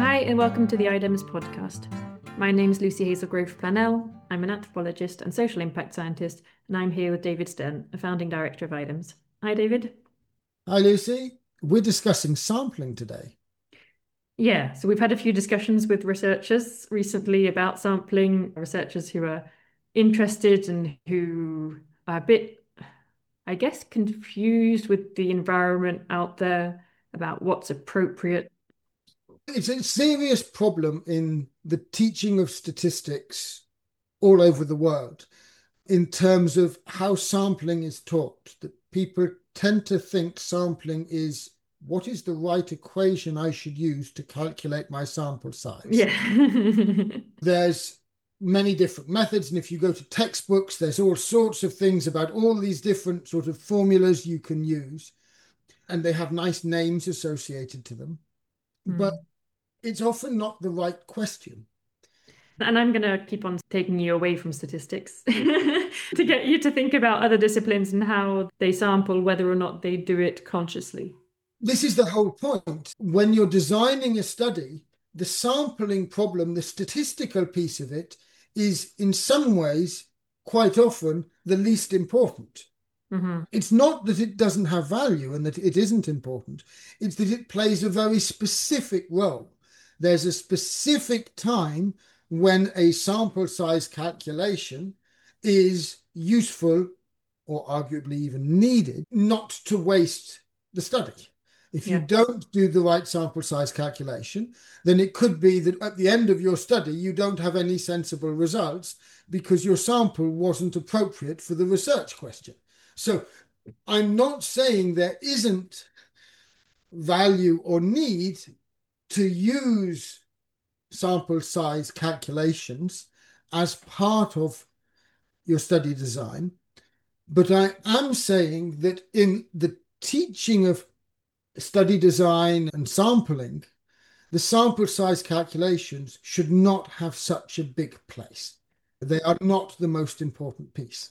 Hi, and welcome to the IDEMS podcast. My name is Lucy Hazelgrove Planell. I'm an anthropologist and social impact scientist, and I'm here with David Stern, a founding director of IDEMS. Hi, David. Hi, Lucy. We're discussing sampling today. Yeah, so we've had a few discussions with researchers recently about sampling, researchers who are interested and who are a bit, I guess, confused with the environment out there about what's appropriate. It's a serious problem in the teaching of statistics all over the world in terms of how sampling is taught. That people tend to think sampling is what is the right equation I should use to calculate my sample size. Yeah. There's many different methods, and if you go to textbooks, there's all sorts of things about all these different sort of formulas you can use, and they have nice names associated to them. But it's often not the right question. And I'm going to keep on taking you away from statistics to get you to think about other disciplines and how they sample, whether or not they do it consciously. This is the whole point. When you're designing a study, the sampling problem, the statistical piece of it, is in some ways quite often the least important. It's not that it doesn't have value and that it isn't important. It's that it plays a very specific role. There's a specific time when a sample size calculation is useful or arguably even needed not to waste the study. If you don't do the right sample size calculation, then it could be that at the end of your study, you don't have any sensible results because your sample wasn't appropriate for the research question. So I'm not saying there isn't value or need to use sample size calculations as part of your study design, but I am saying that in the teaching of study design and sampling, the sample size calculations should not have such a big place. They are not the most important piece.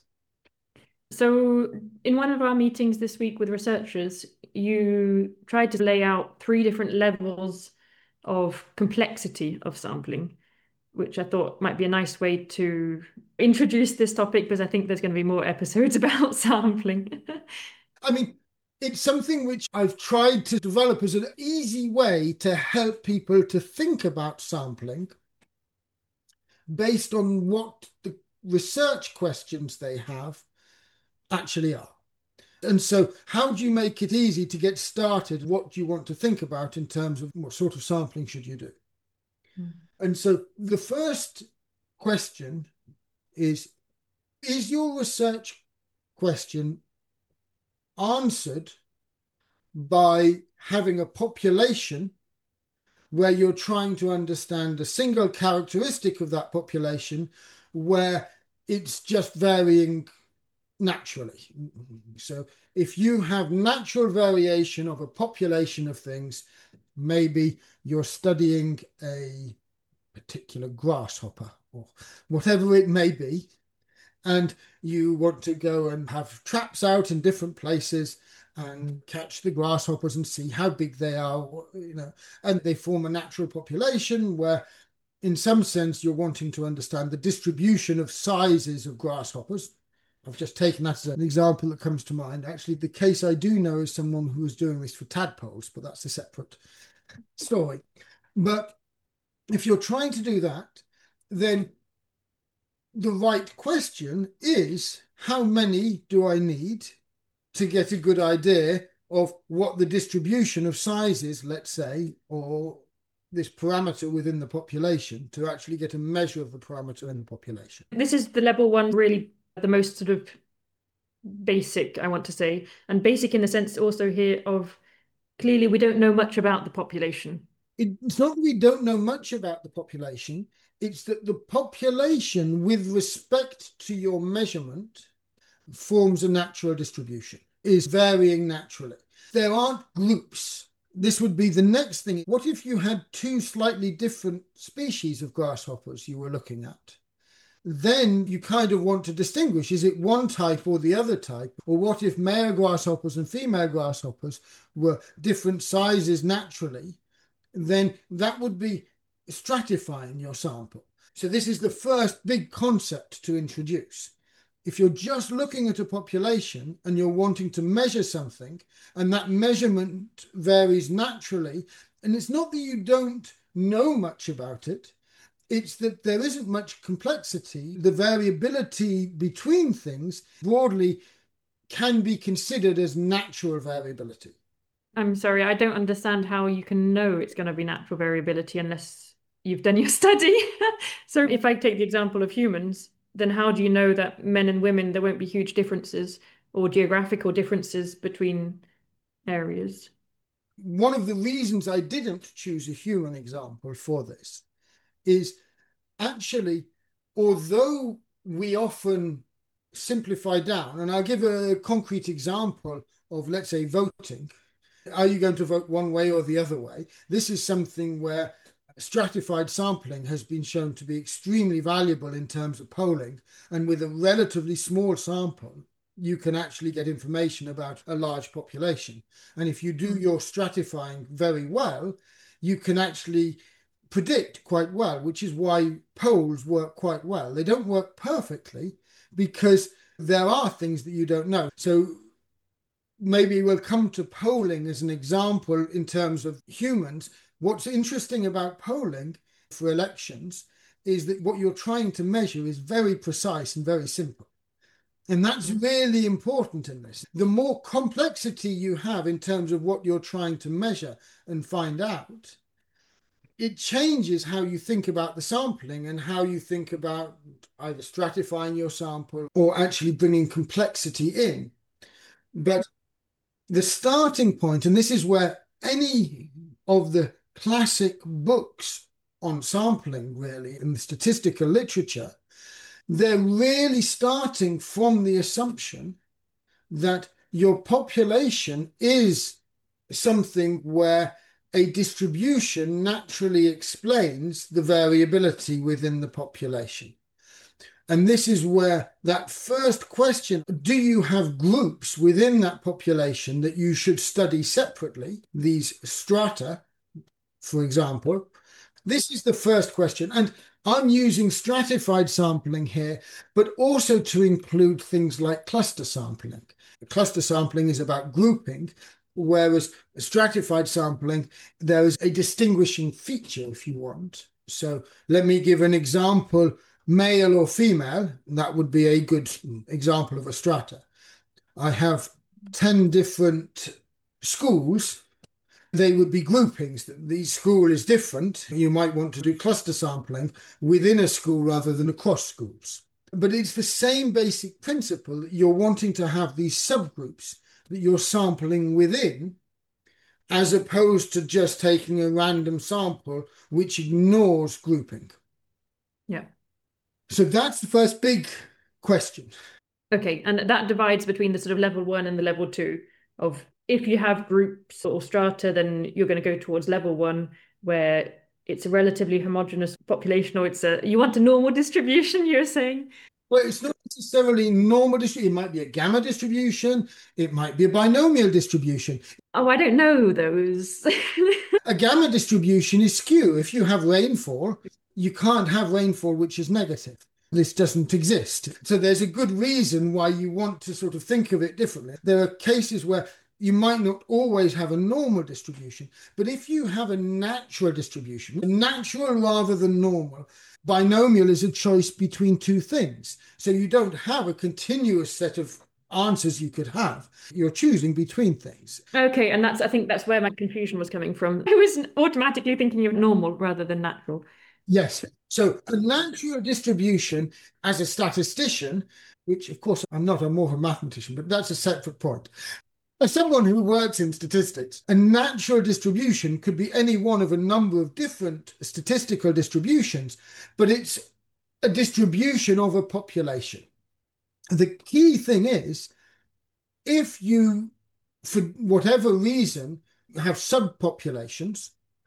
So in one of our meetings this week with researchers, you tried to lay out 3 different levels of complexity of sampling, which I thought might be a nice way to introduce this topic, because I think there's going to be more episodes about sampling. I mean, it's something which I've tried to develop as an easy way to help people to think about sampling based on what the research questions they have actually are. And so how do you make it easy to get started? What do you want to think about in terms of what sort of sampling should you do? And so the first question is your research question answered by having a population where you're trying to understand a single characteristic of that population where it's just varying naturally? So if you have natural variation of a population of things, maybe you're studying a particular grasshopper or whatever it may be, and you want to go and have traps out in different places and catch the grasshoppers and see how big they are, and they form a natural population where in some sense you're wanting to understand the distribution of sizes of grasshoppers. I've just taken that as an example that comes to mind. Actually, the case I do know is someone who was doing this for tadpoles, but that's a separate story. But if you're trying to do that, then the right question is, how many do I need to get a good idea of what the distribution of sizes, let's say, or this parameter within the population, to actually get a measure of the parameter in the population? This is the level 1, really the most sort of basic, I want to say, and basic in the sense also here of clearly we don't know much about the population. It's not that we don't know much about the population, it's that the population with respect to your measurement forms a natural distribution, is varying naturally. There aren't groups. This would be the next thing. What if you had 2 slightly different species of grasshoppers you were looking at? Then you kind of want to distinguish, is it one type or the other type? Or what if male grasshoppers and female grasshoppers were different sizes naturally, then that would be stratifying your sample. So this is the first big concept to introduce. If you're just looking at a population and you're wanting to measure something, and that measurement varies naturally, and it's not that you don't know much about it, it's that there isn't much complexity. The variability between things broadly can be considered as natural variability. I'm sorry, I don't understand how you can know it's going to be natural variability unless you've done your study. So if I take the example of humans, then how do you know that men and women, there won't be huge differences or geographical differences between areas? One of the reasons I didn't choose a human example for this is actually, although we often simplify down, and I'll give a concrete example of, let's say, voting. Are you going to vote one way or the other way? This is something where stratified sampling has been shown to be extremely valuable in terms of polling. And with a relatively small sample, you can actually get information about a large population. And if you do your stratifying very well, you can actually predict quite well, which is why polls work quite well. They don't work perfectly because there are things that you don't know. So maybe we'll come to polling as an example in terms of humans. What's interesting about polling for elections is that what you're trying to measure is very precise and very simple. And that's really important in this. The more complexity you have in terms of what you're trying to measure and find out, it changes how you think about the sampling and how you think about either stratifying your sample or actually bringing complexity in. But the starting point, and this is where any of the classic books on sampling, really, in the statistical literature, they're really starting from the assumption that your population is something where a distribution naturally explains the variability within the population. And this is where that first question, do you have groups within that population that you should study separately, these strata, for example? This is the first question. And I'm using stratified sampling here, but also to include things like cluster sampling. Cluster sampling is about grouping, whereas stratified sampling, there is a distinguishing feature, if you want. So let me give an example, male or female. That would be a good example of a strata. I have 10 different schools. They would be groupings. The school is different. You might want to do cluster sampling within a school rather than across schools. But it's the same basic principle that you're wanting to have these subgroups that you're sampling within, as opposed to just taking a random sample which ignores grouping. Yeah. So that's the first big question. Okay, and that divides between the sort of level 1 and the level 2 of if you have groups or strata, then you're going to go towards level 1 where it's a relatively homogeneous population, or you want a normal distribution, you're saying? Well, it's not necessarily normal distribution. It might be a gamma distribution. It might be a binomial distribution. Oh, I don't know those. A gamma distribution is skew. If you have rainfall, you can't have rainfall which is negative. This doesn't exist. So there's a good reason why you want to sort of think of it differently. There are cases where you might not always have a normal distribution, but if you have a natural distribution, natural rather than normal, binomial is a choice between two things. So you don't have a continuous set of answers you could have. You're choosing between things. Okay, and I think that's where my confusion was coming from. I was automatically thinking of normal rather than natural. Yes. So a natural distribution as a statistician, which of course I'm not, I'm more of a mathematician, but that's a separate point. As someone who works in statistics, a natural distribution could be any one of a number of different statistical distributions, but it's a distribution of a population. The key thing is, if you, for whatever reason, have subpopulations,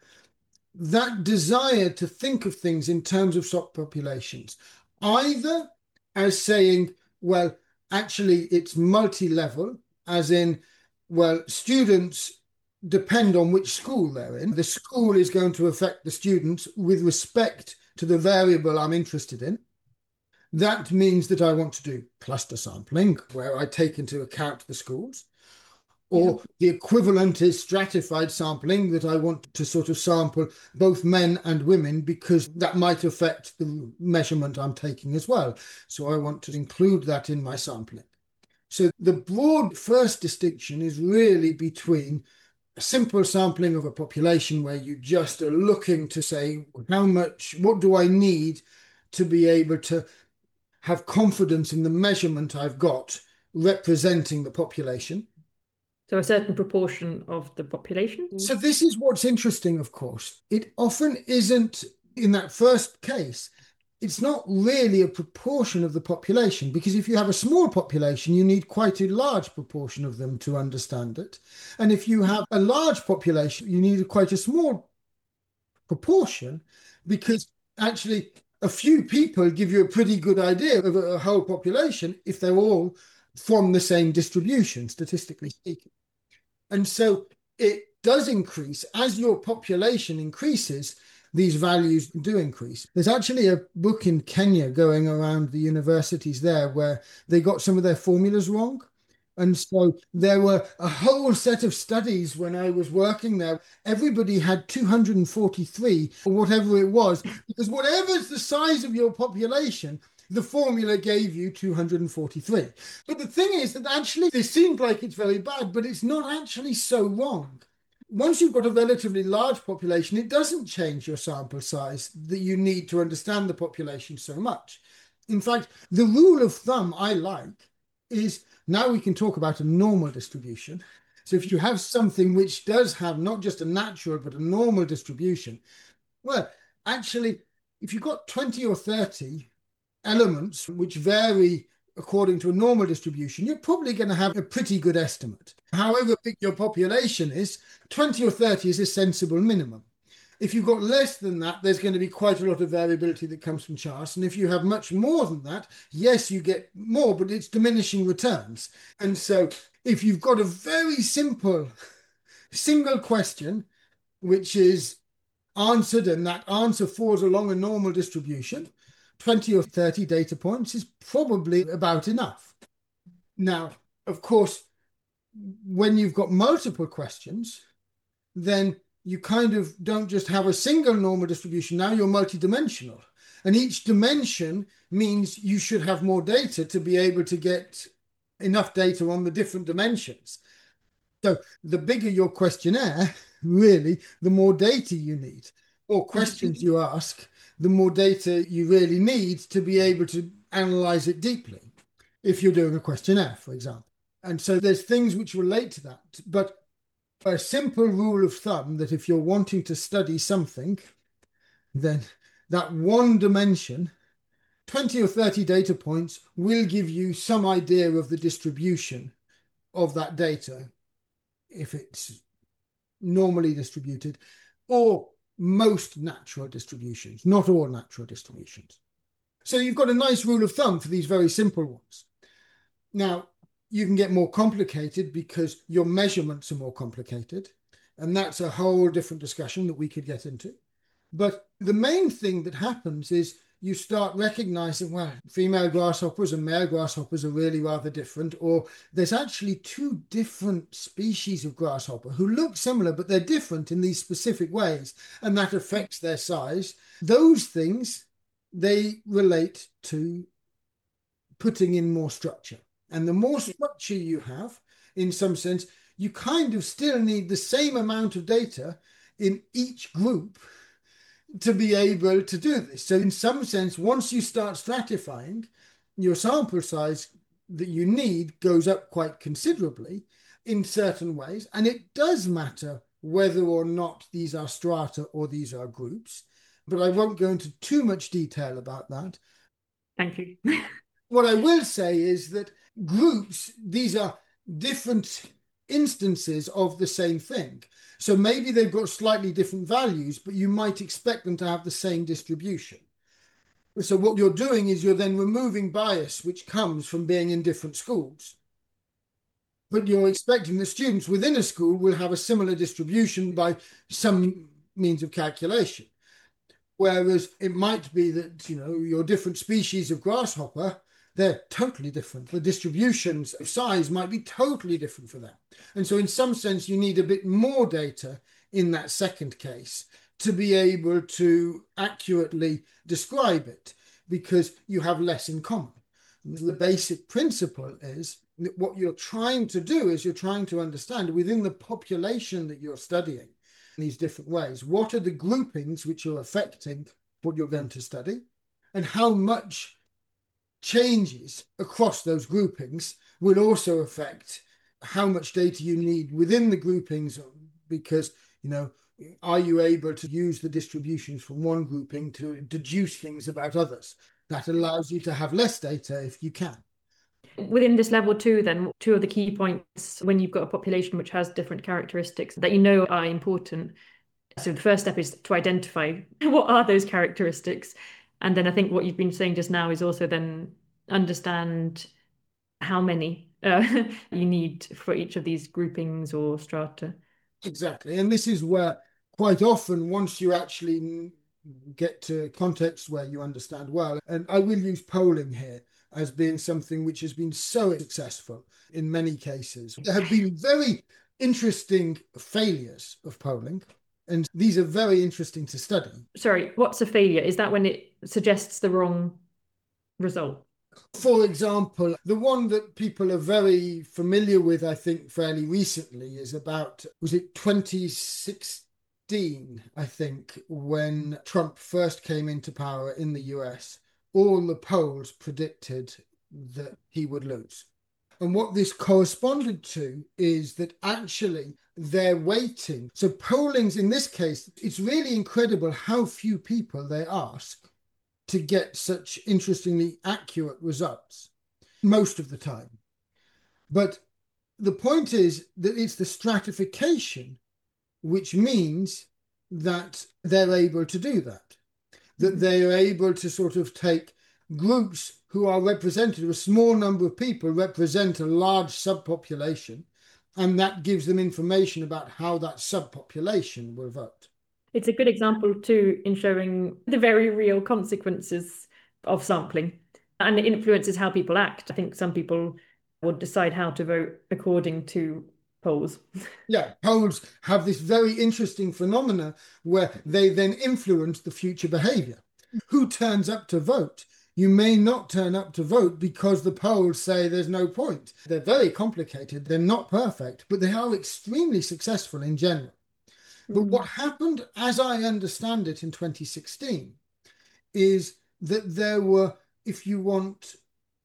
that desire to think of things in terms of subpopulations, either as saying, well, actually it's multi-level, as in, well, students depend on which school they're in. The school is going to affect the students with respect to the variable I'm interested in. That means that I want to do cluster sampling, where I take into account the schools, or the equivalent is stratified sampling, that I want to sort of sample both men and women because that might affect the measurement I'm taking as well. So I want to include that in my sampling. So the broad first distinction is really between a simple sampling of a population where you just are looking to say, what do I need to be able to have confidence in the measurement I've got representing the population. So a certain proportion of the population? So this is what's interesting, of course. It often isn't, in that first case, it's not really a proportion of the population, because if you have a small population, you need quite a large proportion of them to understand it. And if you have a large population, you need quite a small proportion, because actually a few people give you a pretty good idea of a whole population if they're all from the same distribution, statistically speaking. And so it does increase. As your population increases, these values do increase. There's actually a book in Kenya going around the universities there where they got some of their formulas wrong. And so there were a whole set of studies when I was working there. Everybody had 243 or whatever it was, because whatever's the size of your population, the formula gave you 243. But the thing is that actually this seems like it's very bad, but it's not actually so wrong. Once you've got a relatively large population, it doesn't change your sample size that you need to understand the population so much. In fact, the rule of thumb I like is, now we can talk about a normal distribution. So if you have something which does have not just a natural, but a normal distribution, well, actually, if you've got 20 or 30 elements which vary according to a normal distribution, you're probably going to have a pretty good estimate. However big your population is, 20 or 30 is a sensible minimum. If you've got less than that, there's going to be quite a lot of variability that comes from chance. And if you have much more than that, yes, you get more, but it's diminishing returns. And so if you've got a very simple single question, which is answered and that answer falls along a normal distribution, 20 or 30 data points is probably about enough. Now, of course, when you've got multiple questions, then you kind of don't just have a single normal distribution. Now you're multidimensional. And each dimension means you should have more data to be able to get enough data on the different dimensions. So the bigger your questionnaire, really, the more data you need, or questions you ask, the more data you really need to be able to analyze it deeply, if you're doing a questionnaire, for example. And so there's things which relate to that. But a simple rule of thumb that if you're wanting to study something, then that one dimension, 20 or 30 data points, will give you some idea of the distribution of that data, if it's normally distributed, or most natural distributions, not all natural distributions. So you've got a nice rule of thumb for these very simple ones. Now, you can get more complicated because your measurements are more complicated. And that's a whole different discussion that we could get into. But the main thing that happens is you start recognizing, well, female grasshoppers and male grasshoppers are really rather different, or there's actually two different species of grasshopper who look similar, but they're different in these specific ways, and that affects their size. Those things, they relate to putting in more structure. And the more structure you have, in some sense, you kind of still need the same amount of data in each group to be able to do this. So in some sense, once you start stratifying, your sample size that you need goes up quite considerably in certain ways. And it does matter whether or not these are strata or these are groups. But I won't go into too much detail about that. Thank you. What I will say is that groups, these are different instances of the same thing. So maybe they've got slightly different values, but you might expect them to have the same distribution. So what you're doing is you're then removing bias, which comes from being in different schools. but you're expecting the students within a school will have a similar distribution by some means of calculation. Whereas it might be that, your different species of grasshopper, they're totally different. The distributions of size might be totally different for them. And so in some sense, you need a bit more data in that second case to be able to accurately describe it, because you have less in common. The basic principle is that what you're trying to do is you're trying to understand within the population that you're studying in these different ways, what are the groupings which are affecting what you're going to study, and how much changes across those groupings will also affect how much data you need within the groupings, because, are you able to use the distributions from one grouping to deduce things about others? That allows you to have less data if you can. Within this level two, then, two of the key points when you've got a population which has different characteristics that are important. So the first step is to identify what are those characteristics. And then I think what you've been saying just now is also then understand how many you need for each of these groupings or strata. Exactly. And this is where quite often, once you actually get to contexts where you understand well, and I will use polling here as being something which has been so successful in many cases. There have been very interesting failures of polling, and these are very interesting to study. Sorry, what's a failure? Is that when it suggests the wrong result? For example, the one that people are very familiar with, I think, fairly recently is about, was it 2016, I think, when Trump first came into power in the US. All the polls predicted that he would lose. And what this corresponded to is that actually they're waiting. So pollings in this case, it's really incredible how few people they ask to get such interestingly accurate results most of the time. But the point is that it's the stratification which means that they're able to do that they are able to sort of take groups who are represented, a small number of people represent a large subpopulation, and that gives them information about how that subpopulation will vote. It's a good example too in showing the very real consequences of sampling, and it influences how people act. I think some people would decide how to vote according to polls. Yeah, polls have this very interesting phenomena where they then influence the future behavior. Who turns up to vote? You may not turn up to vote because the polls say there's no point. They're very complicated. They're not perfect, but they are extremely successful in general. But what happened, as I understand it, in 2016, is that there were, if you want,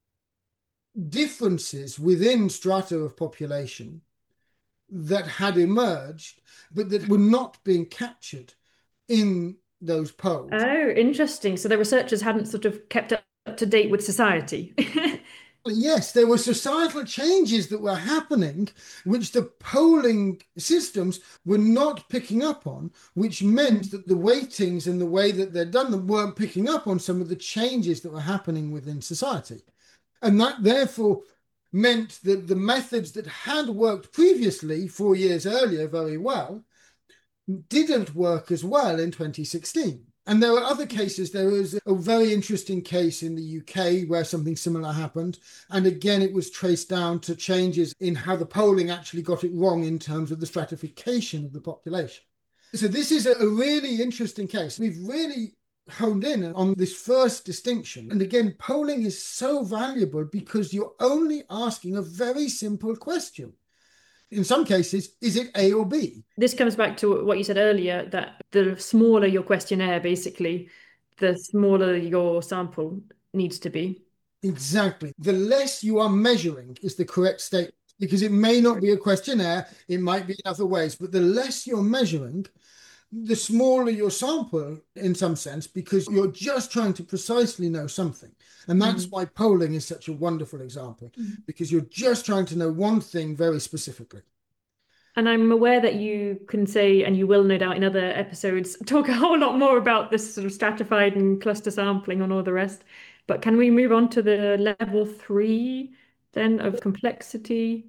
differences within strata of population that had emerged, but that were not being captured in those polls. Oh, interesting. So the researchers hadn't sort of kept up to date with society. Yes, there were societal changes that were happening, which the polling systems were not picking up on, which meant that the weightings and the way that they're done them weren't picking up on some of the changes that were happening within society. And that therefore meant that the methods that had worked previously 4 years earlier very well didn't work as well in 2016. And there were other cases. There was a very interesting case in the UK where something similar happened. And again, it was traced down to changes in how the polling actually got it wrong in terms of the stratification of the population. So this is a really interesting case. We've really honed in on this first distinction. And again, polling is so valuable because you're only asking a very simple question. In some cases, is it A or B? This comes back to what you said earlier, that the smaller your questionnaire, basically, the smaller your sample needs to be. Exactly. The less you are measuring is the correct statement, because it may not be a questionnaire, it might be in other ways, but the less you're measuring, the smaller your sample in some sense, because you're just trying to precisely know something. And that's why polling is such a wonderful example, because you're just trying to know one thing very specifically. And I'm aware that you can say, and you will no doubt in other episodes, talk a whole lot more about this sort of stratified and cluster sampling and all the rest. But can we move on to the level 3 then of complexity?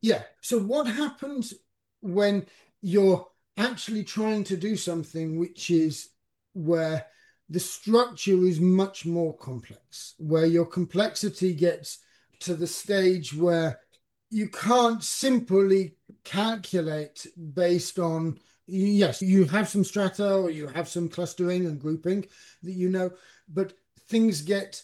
Yeah. So what happens when you're actually trying to do something which is where the structure is much more complex, where your complexity gets to the stage where you can't simply calculate based on, yes, you have some strata or you have some clustering and grouping that you know, but things get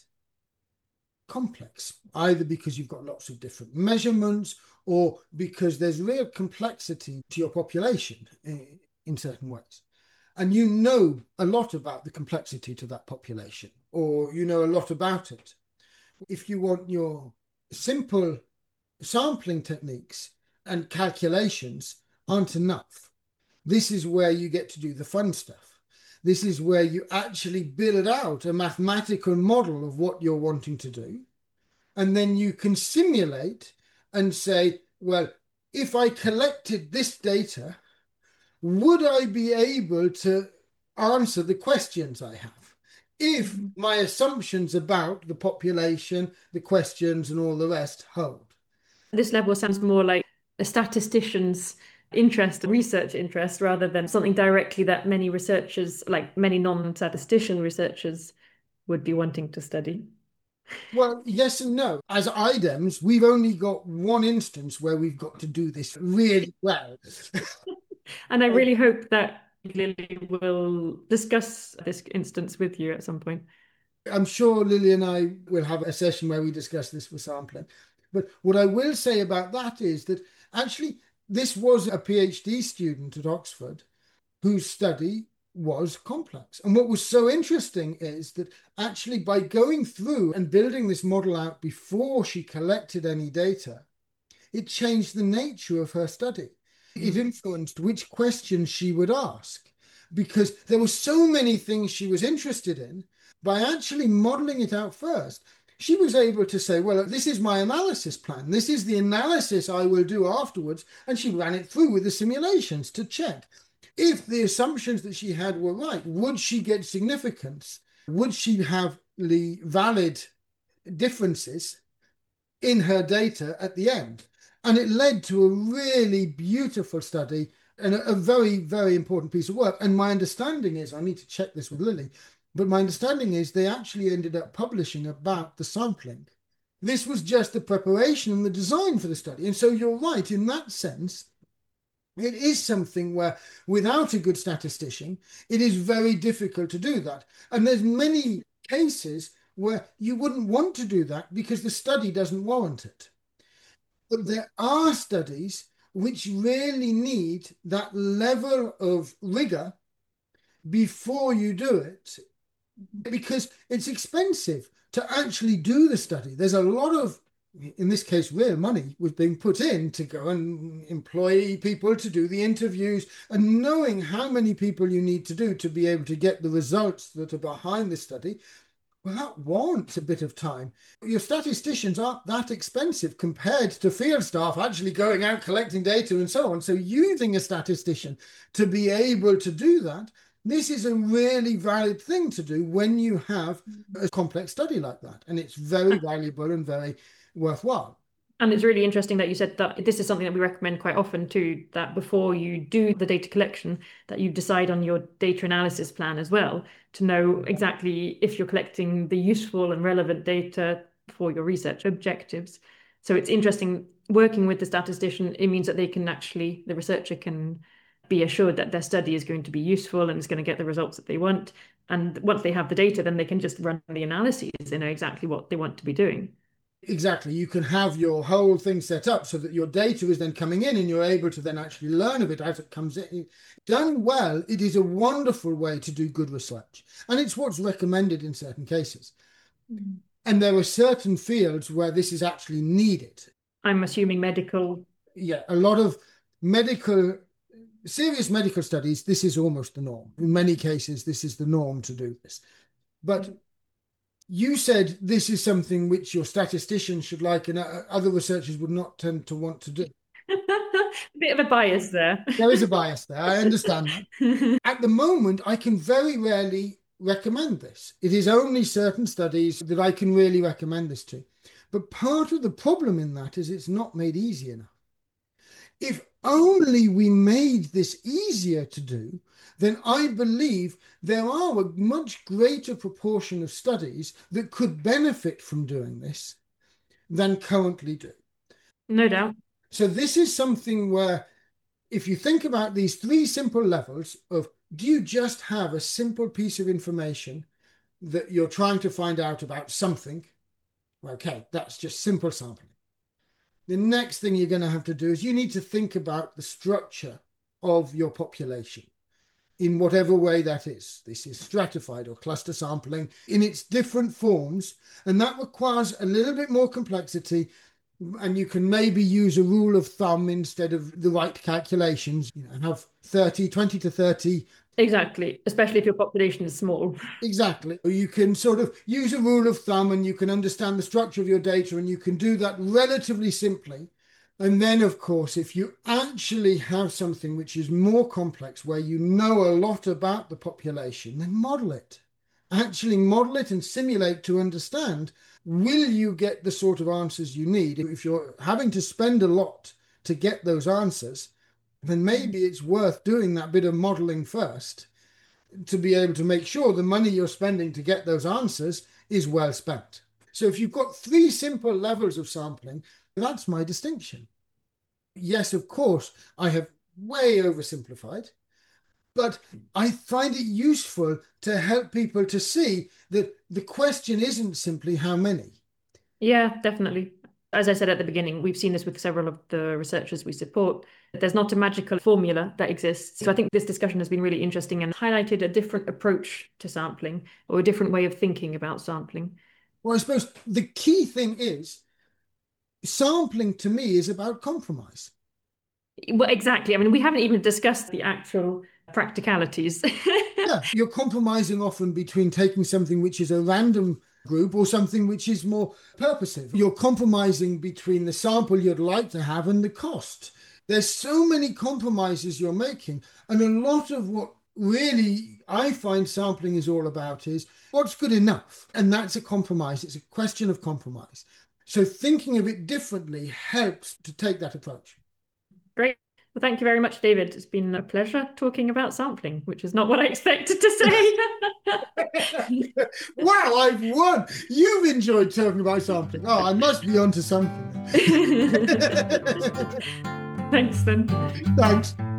complex, either because you've got lots of different measurements or because there's real complexity to your population in certain ways. And you know a lot about the complexity to that population, or you know a lot about it. If you want your simple sampling techniques and calculations aren't enough, this is where you get to do the fun stuff. This is where you actually build out a mathematical model of what you're wanting to do. And then you can simulate and say, well, if I collected this data, would I be able to answer the questions I have? If my assumptions about the population, the questions, and all the rest hold. This level sounds more like a statistician's interest, research interest, rather than something directly that many researchers, like many non-statistician researchers, would be wanting to study. Well, yes and no. As IDEMS, we've only got one instance where we've got to do this really well. And I really hope that Lily will discuss this instance with you at some point. I'm sure Lily and I will have a session where we discuss this for sampling. But what I will say about that is that actually this was a PhD student at Oxford whose study was complex. And what was so interesting is that actually by going through and building this model out before she collected any data, it changed the nature of her study. It influenced which questions she would ask because there were so many things she was interested in. By actually modeling it out first, she was able to say, well, this is my analysis plan. This is the analysis I will do afterwards. And she ran it through with the simulations to check. If the assumptions that she had were right, would she get significance? Would she have the valid differences in her data at the end? And it led to a really beautiful study and a very, very important piece of work. And my understanding is, I need to check this with Lily, but my understanding is they actually ended up publishing about the sampling. This was just the preparation and the design for the study. And so you're right, in that sense, it is something where without a good statistician, it is very difficult to do that. And there's many cases where you wouldn't want to do that because the study doesn't warrant it. But there are studies which really need that level of rigor before you do it because it's expensive to actually do the study. There's a lot of, in this case, real money was being put in to go and employ people to do the interviews, and knowing how many people you need to do to be able to get the results that are behind the study, well, that warrants a bit of time. Your statisticians aren't that expensive compared to field staff actually going out collecting data and so on. So using a statistician to be able to do that, this is a really valid thing to do when you have a complex study like that. And it's very valuable and very worthwhile. And it's really interesting that you said that this is something that we recommend quite often too, that before you do the data collection, that you decide on your data analysis plan as well, to know exactly if you're collecting the useful and relevant data for your research objectives. So it's interesting working with the statistician, it means that they can actually, the researcher can be assured that their study is going to be useful and is going to get the results that they want. And once they have the data, then they can just run the analyses. They know exactly what they want to be doing. Exactly. You can have your whole thing set up so that your data is then coming in and you're able to then actually learn of it as it comes in. Done well, it is a wonderful way to do good research. And it's what's recommended in certain cases. Mm. And there are certain fields where this is actually needed. I'm assuming medical. Yeah, a lot of serious medical studies, this is almost the norm. In many cases, this is the norm to do this. But you said this is something which your statistician should like and other researchers would not tend to want to do. A bit of a bias there. There is a bias there. I understand that. At the moment, I can very rarely recommend this. It is only certain studies that I can really recommend this to. But part of the problem in that is it's not made easy enough. If only we made this easier to do, then I believe there are a much greater proportion of studies that could benefit from doing this than currently do. No doubt. So this is something where, if you think about these three simple levels of, do you just have a simple piece of information that you're trying to find out about something? Okay, that's just simple sampling. The next thing you're going to have to do is you need to think about the structure of your population in whatever way that is. This is stratified or cluster sampling in its different forms, and that requires a little bit more complexity. And you can maybe use a rule of thumb instead of the right calculations, have 20 to 30. Exactly, especially if your population is small. Exactly. You can sort of use a rule of thumb and you can understand the structure of your data, and you can do that relatively simply. And then, of course, if you actually have something which is more complex, where you know a lot about the population, then model it. Actually model it and simulate to understand, will you get the sort of answers you need? If you're having to spend a lot to get those answers, then maybe it's worth doing that bit of modeling first to be able to make sure the money you're spending to get those answers is well spent. So if you've got three simple levels of sampling, that's my distinction. Yes, of course, I have way oversimplified, but I find it useful to help people to see that the question isn't simply how many. Yeah, definitely. As I said at the beginning, we've seen this with several of the researchers we support. There's not a magical formula that exists. So I think this discussion has been really interesting and highlighted a different approach to sampling, or a different way of thinking about sampling. Well, I suppose the key thing is sampling to me is about compromise. Well, exactly. I mean, we haven't even discussed the actual practicalities. Yeah, you're compromising often between taking something which is a random group or something which is more purposive. You're compromising between the sample you'd like to have and the cost. There's so many compromises you're making. And a lot of what really I find sampling is all about is what's good enough. And that's a compromise. It's a question of compromise. So thinking of it differently helps to take that approach. Great. Well, thank you very much, David. It's been a pleasure talking about sampling, which is not what I expected to say. Wow, I've won. You've enjoyed talking about sampling. Oh, I must be onto something. Thanks then. Thanks.